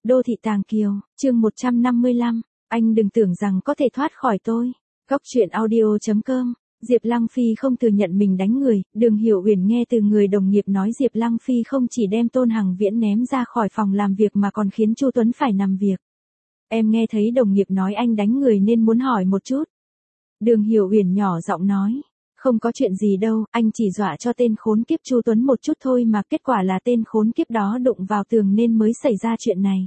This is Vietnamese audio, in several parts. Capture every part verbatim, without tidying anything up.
Đô thị Tàng Kiều, chương một trăm năm mươi lăm, anh đừng tưởng rằng có thể thoát khỏi tôi. Góc truyện audio chấm com. Diệp Lăng Phi không thừa nhận mình đánh người, Đường Hiểu Uyển nghe từ người đồng nghiệp nói Diệp Lăng Phi không chỉ đem Tôn Hằng Viễn ném ra khỏi phòng làm việc mà còn khiến Chu Tuấn phải nằm việc. Em nghe thấy đồng nghiệp nói anh đánh người nên muốn hỏi một chút. Đường Hiểu Uyển nhỏ giọng nói, không có chuyện gì đâu, anh chỉ dọa cho tên khốn kiếp Chu Tuấn một chút thôi mà kết quả là tên khốn kiếp đó đụng vào tường nên mới xảy ra chuyện này.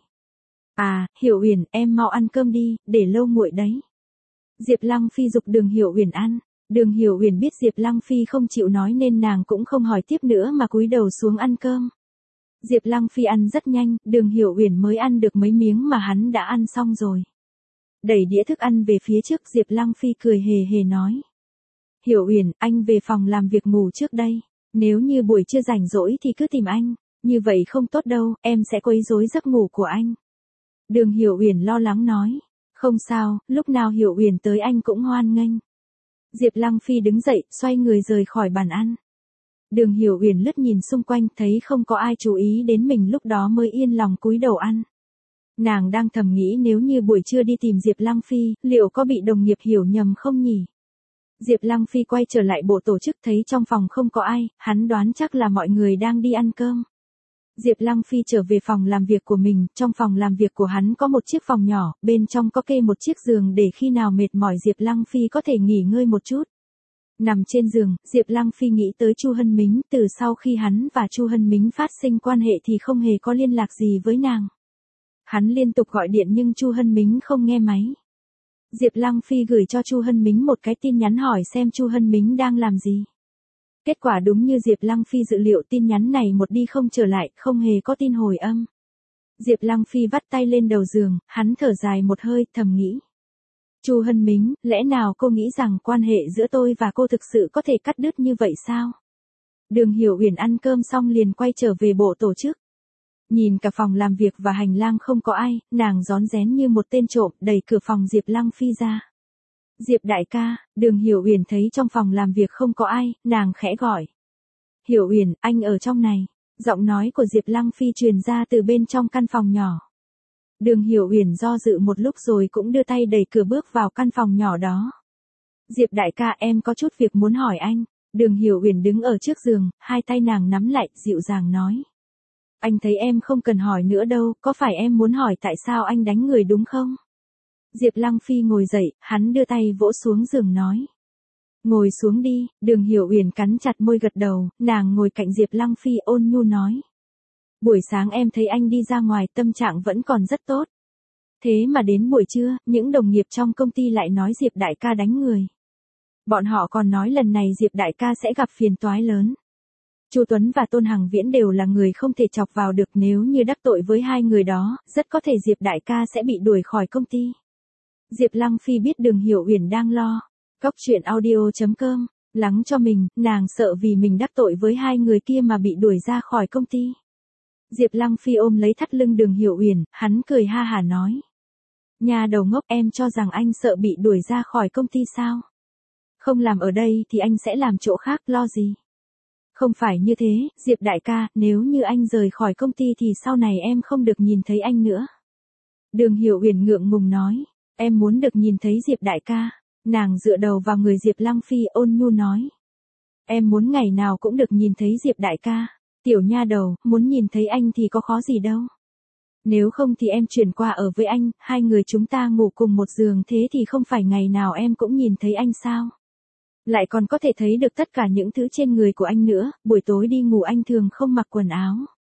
À, Hiểu Uyển, em mau ăn cơm đi, để lâu nguội đấy. Diệp Lăng Phi giục Đường Hiểu Uyển ăn. Đường Hiểu Uyển biết Diệp Lăng Phi không chịu nói nên nàng cũng không hỏi tiếp nữa mà cúi đầu xuống ăn cơm. Diệp Lăng Phi ăn rất nhanh, Đường Hiểu Uyển mới ăn được mấy miếng mà hắn đã ăn xong rồi. Đẩy đĩa thức ăn về phía trước, Diệp Lăng Phi cười hề hề nói. Hiểu Uyển, anh về phòng làm việc ngủ trước đây. Nếu như buổi trưa rảnh rỗi thì cứ tìm anh. Như vậy không tốt đâu, em sẽ quấy rối giấc ngủ của anh. Đường Hiểu Uyển lo lắng nói. Không sao, lúc nào Hiểu Uyển tới anh cũng hoan nghênh. Diệp Lăng Phi đứng dậy, xoay người rời khỏi bàn ăn. Đường Hiểu Uyển lướt nhìn xung quanh, thấy không có ai chú ý đến mình lúc đó mới yên lòng cúi đầu ăn. Nàng đang thầm nghĩ nếu như buổi trưa đi tìm Diệp Lăng Phi, liệu có bị đồng nghiệp hiểu nhầm không nhỉ? Diệp Lăng Phi quay trở lại bộ tổ chức thấy trong phòng không có ai, hắn đoán chắc là mọi người đang đi ăn cơm. Diệp Lăng Phi trở về phòng làm việc của mình, trong phòng làm việc của hắn có một chiếc phòng nhỏ, bên trong có kê một chiếc giường để khi nào mệt mỏi Diệp Lăng Phi có thể nghỉ ngơi một chút. Nằm trên giường, Diệp Lăng Phi nghĩ tới Chu Hân Mính, từ sau khi hắn và Chu Hân Mính phát sinh quan hệ thì không hề có liên lạc gì với nàng. Hắn liên tục gọi điện nhưng Chu Hân Mính không nghe máy. Diệp Lăng Phi gửi cho Chu Hân Mính một cái tin nhắn hỏi xem Chu Hân Mính đang làm gì. Kết quả đúng như Diệp Lăng Phi dự liệu, tin nhắn này một đi không trở lại, không hề có tin hồi âm. Diệp Lăng Phi vắt tay lên đầu giường, hắn thở dài một hơi, thầm nghĩ. Chu Hân Mính, lẽ nào cô nghĩ rằng quan hệ giữa tôi và cô thực sự có thể cắt đứt như vậy sao? Đường Hiểu Uyển ăn cơm xong liền quay trở về bộ tổ chức. Nhìn cả phòng làm việc và hành lang không có ai, nàng rón rén như một tên trộm, đẩy cửa phòng Diệp Lăng Phi ra. Diệp đại ca, Đường Hiểu Uyển thấy trong phòng làm việc không có ai, nàng khẽ gọi. Hiểu Uyển, anh ở trong này. Giọng nói của Diệp Lăng Phi truyền ra từ bên trong căn phòng nhỏ. Đường Hiểu Uyển do dự một lúc rồi cũng đưa tay đẩy cửa bước vào căn phòng nhỏ đó. Diệp đại ca, em có chút việc muốn hỏi anh. Đường Hiểu Uyển đứng ở trước giường, hai tay nàng nắm lại, dịu dàng nói. Anh thấy em không cần hỏi nữa đâu, có phải em muốn hỏi tại sao anh đánh người đúng không? Diệp Lăng Phi ngồi dậy, hắn đưa tay vỗ xuống giường nói. Ngồi xuống đi, Đường Hiểu Uyển cắn chặt môi gật đầu, nàng ngồi cạnh Diệp Lăng Phi ôn nhu nói. Buổi sáng em thấy anh đi ra ngoài, tâm trạng vẫn còn rất tốt. Thế mà đến buổi trưa, những đồng nghiệp trong công ty lại nói Diệp đại ca đánh người. Bọn họ còn nói lần này Diệp đại ca sẽ gặp phiền toái lớn. Chu Tuấn và Tôn Hằng Viễn đều là người không thể chọc vào được, nếu như đắc tội với hai người đó, rất có thể Diệp đại ca sẽ bị đuổi khỏi công ty. Diệp Lăng Phi biết Đường Hiểu Uyển đang lo. Góc truyện audio chấm com, lắng cho mình, nàng sợ vì mình đắc tội với hai người kia mà bị đuổi ra khỏi công ty. Diệp Lăng Phi ôm lấy thắt lưng Đường Hiểu Uyển, hắn cười ha hả nói. Nhà đầu ngốc, em cho rằng anh sợ bị đuổi ra khỏi công ty sao? Không làm ở đây thì anh sẽ làm chỗ khác, lo gì? Không phải như thế, Diệp đại ca, nếu như anh rời khỏi công ty thì sau này em không được nhìn thấy anh nữa. Đường Hiểu Uyển ngượng ngùng nói. Em muốn được nhìn thấy Diệp đại ca. Nàng dựa đầu vào người Diệp Lăng Phi ôn nhu nói. Em muốn ngày nào cũng được nhìn thấy Diệp đại ca. Tiểu nha đầu, muốn nhìn thấy anh thì có khó gì đâu. Nếu không thì em chuyển qua ở với anh, hai người chúng ta ngủ cùng một giường, thế thì không phải ngày nào em cũng nhìn thấy anh sao? Lại còn có thể thấy được tất cả những thứ trên người của anh nữa, buổi tối đi ngủ anh thường không mặc quần áo.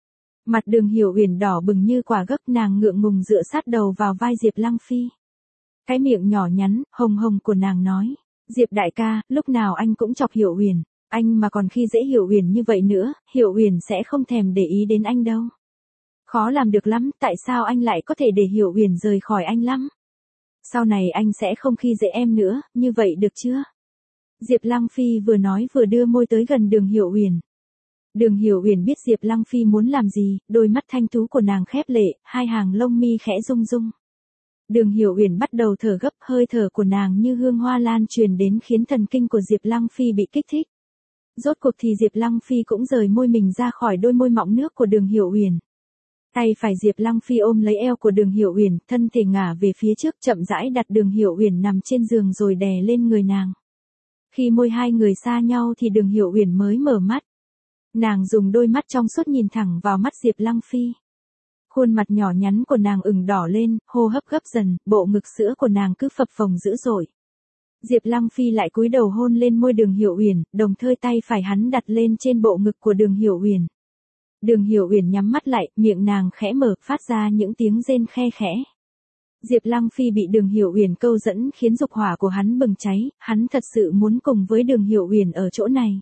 Mặt Đường Hiểu Uyển đỏ bừng như quả gấc, nàng ngượng ngùng dựa sát đầu vào vai Diệp Lăng Phi. Cái miệng nhỏ nhắn, hồng hồng của nàng nói. Diệp đại ca, lúc nào anh cũng chọc Hiểu Uyển, anh mà còn khi dễ Hiểu Uyển như vậy nữa, Hiểu Uyển sẽ không thèm để ý đến anh đâu. Khó làm được lắm, tại sao anh lại có thể để Hiểu Uyển rời khỏi anh lắm? Sau này anh sẽ không khi dễ em nữa, như vậy được chưa? Diệp Lăng Phi vừa nói vừa đưa môi tới gần Đường Hiểu Uyển. Đường Hiểu Uyển biết Diệp Lăng Phi muốn làm gì, đôi mắt thanh tú của nàng khép lệ, hai hàng lông mi khẽ rung rung. Đường Hiểu Uyển bắt đầu thở gấp, hơi thở của nàng như hương hoa lan truyền đến khiến thần kinh của Diệp Lăng Phi bị kích thích. Rốt cuộc thì Diệp Lăng Phi cũng rời môi mình ra khỏi đôi môi mọng nước của Đường Hiểu Uyển. Tay phải Diệp Lăng Phi ôm lấy eo của Đường Hiểu Uyển, thân thể ngả về phía trước chậm rãi đặt Đường Hiểu Uyển nằm trên giường rồi đè lên người nàng. Khi môi hai người xa nhau thì Đường Hiểu Uyển mới mở mắt. Nàng dùng đôi mắt trong suốt nhìn thẳng vào mắt Diệp Lăng Phi. Khuôn mặt nhỏ nhắn của nàng ửng đỏ lên, hô hấp gấp dần, bộ ngực sữa của nàng cứ phập phồng dữ dội. Diệp Lăng Phi lại cúi đầu hôn lên môi Đường Hiểu Uyển, đồng thời tay phải hắn đặt lên trên bộ ngực của Đường Hiểu Uyển. Đường Hiểu Uyển nhắm mắt lại, miệng nàng khẽ mở, phát ra những tiếng rên khe khẽ. Diệp Lăng Phi bị Đường Hiểu Uyển câu dẫn khiến dục hỏa của hắn bừng cháy, hắn thật sự muốn cùng với Đường Hiểu Uyển ở chỗ này.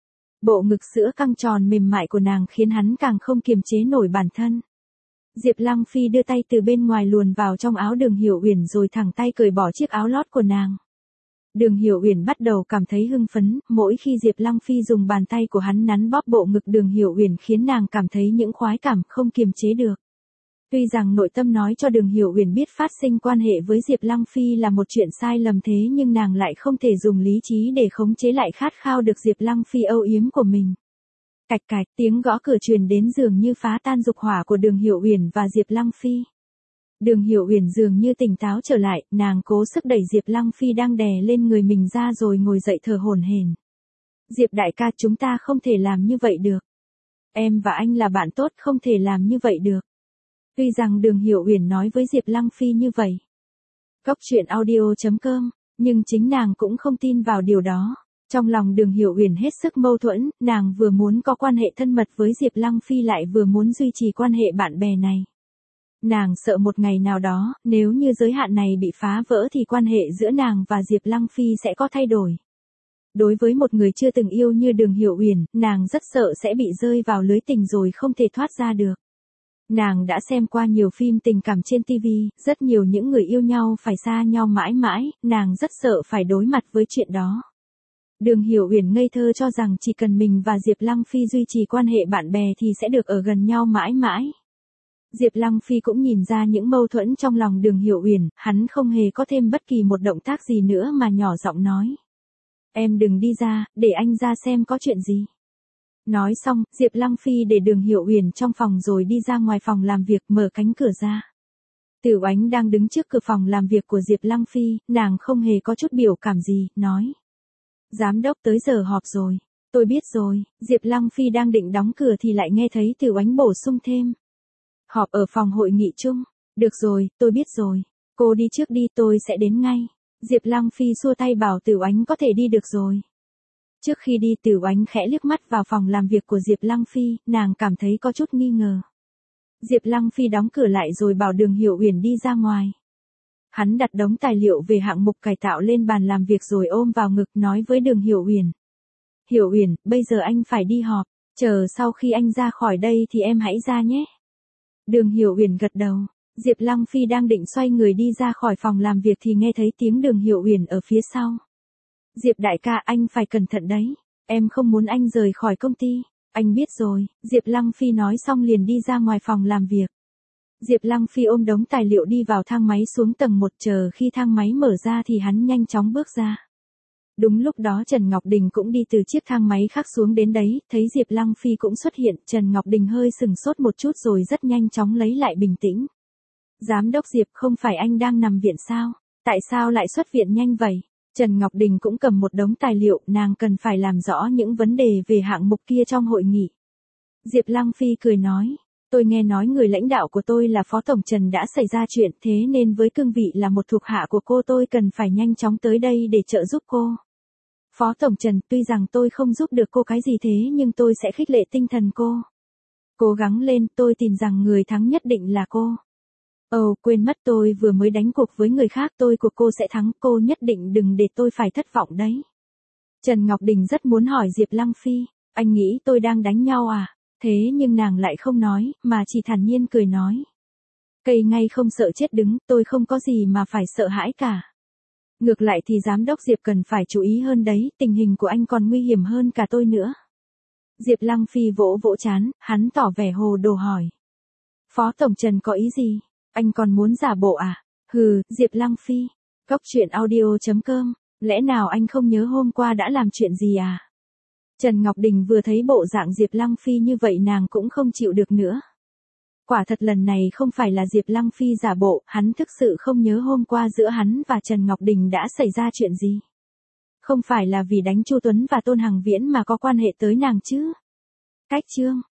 Bộ ngực sữa căng tròn mềm mại của nàng khiến hắn càng không kiềm chế nổi bản thân. Diệp Lăng Phi đưa tay từ bên ngoài luồn vào trong áo Đường Hiểu Uyển rồi thẳng tay cởi bỏ chiếc áo lót của nàng. Đường Hiểu Uyển bắt đầu cảm thấy hưng phấn, mỗi khi Diệp Lăng Phi dùng bàn tay của hắn nắn bóp bộ ngực Đường Hiểu Uyển khiến nàng cảm thấy những khoái cảm không kiềm chế được. Tuy rằng nội tâm nói cho Đường Hiểu Uyển biết phát sinh quan hệ với Diệp Lăng Phi là một chuyện sai lầm thế nhưng nàng lại không thể dùng lý trí để khống chế lại khát khao được Diệp Lăng Phi âu yếm của mình. Cạch cạch, tiếng gõ cửa truyền đến dường như phá tan dục hỏa của Đường Hiểu Uyển và Diệp Lăng Phi. Đường Hiểu Uyển dường như tỉnh táo trở lại, nàng cố sức đẩy Diệp Lăng Phi đang đè lên người mình ra rồi ngồi dậy thở hổn hển. Diệp đại ca, chúng ta không thể làm như vậy được. Em và anh là bạn tốt, không thể làm như vậy được. Tuy rằng Đường Hiểu Uyển nói với Diệp Lăng Phi như vậy. Cốc truyện audio chấm com, nhưng chính nàng cũng không tin vào điều đó. Trong lòng Đường Hiểu Uyển hết sức mâu thuẫn, nàng vừa muốn có quan hệ thân mật với Diệp Lăng Phi lại vừa muốn duy trì quan hệ bạn bè này. Nàng sợ một ngày nào đó, nếu như giới hạn này bị phá vỡ thì quan hệ giữa nàng và Diệp Lăng Phi sẽ có thay đổi. Đối với một người chưa từng yêu như Đường Hiểu Uyển, nàng rất sợ sẽ bị rơi vào lưới tình rồi không thể thoát ra được. Nàng đã xem qua nhiều phim tình cảm trên ti vi, rất nhiều những người yêu nhau phải xa nhau mãi mãi, nàng rất sợ phải đối mặt với chuyện đó. Đường Hiểu Uyển ngây thơ cho rằng chỉ cần mình và Diệp Lăng Phi duy trì quan hệ bạn bè thì sẽ được ở gần nhau mãi mãi. Diệp Lăng Phi cũng nhìn ra những mâu thuẫn trong lòng Đường Hiểu Uyển, hắn không hề có thêm bất kỳ một động tác gì nữa mà nhỏ giọng nói. Em đừng đi ra, để anh ra xem có chuyện gì. Nói xong, Diệp Lăng Phi để Đường Hiểu Uyển trong phòng rồi đi ra ngoài phòng làm việc mở cánh cửa ra. Tiểu Ánh đang đứng trước cửa phòng làm việc của Diệp Lăng Phi, nàng không hề có chút biểu cảm gì, nói. Giám đốc tới giờ họp rồi. Tôi biết rồi, Diệp Lăng Phi đang định đóng cửa thì lại nghe thấy Tiểu Ánh bổ sung thêm. Họp ở phòng hội nghị chung. Được rồi, tôi biết rồi. Cô đi trước đi, tôi sẽ đến ngay. Diệp Lăng Phi xua tay bảo Tiểu Ánh có thể đi được rồi. Trước khi đi Tiểu Ánh khẽ liếc mắt vào phòng làm việc của Diệp Lăng Phi, nàng cảm thấy có chút nghi ngờ. Diệp Lăng Phi đóng cửa lại rồi bảo Đường Hiểu Uyển đi ra ngoài. Hắn đặt đống tài liệu về hạng mục cải tạo lên bàn làm việc rồi ôm vào ngực nói với Đường Hiểu Uyển. Hiểu Uyển, bây giờ anh phải đi họp, chờ sau khi anh ra khỏi đây thì em hãy ra nhé. Đường Hiểu Uyển gật đầu. Diệp Lăng Phi đang định xoay người đi ra khỏi phòng làm việc thì nghe thấy tiếng Đường Hiểu Uyển ở phía sau. Diệp đại ca, anh phải cẩn thận đấy. Em không muốn anh rời khỏi công ty. Anh biết rồi. Diệp Lăng Phi nói xong liền đi ra ngoài phòng làm việc. Diệp Lăng Phi ôm đống tài liệu đi vào thang máy xuống tầng một, chờ khi thang máy mở ra thì hắn nhanh chóng bước ra. Đúng lúc đó Trần Ngọc Đình cũng đi từ chiếc thang máy khác xuống đến đấy, thấy Diệp Lăng Phi cũng xuất hiện, Trần Ngọc Đình hơi sừng sốt một chút rồi rất nhanh chóng lấy lại bình tĩnh. Giám đốc Diệp, không phải anh đang nằm viện sao? Tại sao lại xuất viện nhanh vậy? Trần Ngọc Đình cũng cầm một đống tài liệu, nàng cần phải làm rõ những vấn đề về hạng mục kia trong hội nghị. Diệp Lăng Phi cười nói, tôi nghe nói người lãnh đạo của tôi là Phó Tổng Trần đã xảy ra chuyện, thế nên với cương vị là một thuộc hạ của cô tôi cần phải nhanh chóng tới đây để trợ giúp cô. Phó Tổng Trần, tuy rằng tôi không giúp được cô cái gì thế nhưng tôi sẽ khích lệ tinh thần cô. Cố gắng lên, tôi tin rằng người thắng nhất định là cô. Ồ, oh, quên mất tôi vừa mới đánh cuộc với người khác, tôi cuộc cô sẽ thắng, cô nhất định đừng để tôi phải thất vọng đấy. Trần Ngọc Đình rất muốn hỏi Diệp Lăng Phi, anh nghĩ tôi đang đánh nhau à? Thế nhưng nàng lại không nói, mà chỉ thản nhiên cười nói. Cây ngay không sợ chết đứng, tôi không có gì mà phải sợ hãi cả. Ngược lại thì giám đốc Diệp cần phải chú ý hơn đấy, tình hình của anh còn nguy hiểm hơn cả tôi nữa. Diệp Lăng Phi vỗ vỗ trán, hắn tỏ vẻ hồ đồ hỏi. Phó Tổng Trần có ý gì? Anh còn muốn giả bộ à? Hừ, Diệp Lăng Phi. Cốc truyện audio chấm com, lẽ nào anh không nhớ hôm qua đã làm chuyện gì à? Trần Ngọc Đình vừa thấy bộ dạng Diệp Lăng Phi như vậy nàng cũng không chịu được nữa. Quả thật lần này không phải là Diệp Lăng Phi giả bộ, hắn thực sự không nhớ hôm qua giữa hắn và Trần Ngọc Đình đã xảy ra chuyện gì. Không phải là vì đánh Chu Tuấn và Tôn Hằng Viễn mà có quan hệ tới nàng chứ. Cách chương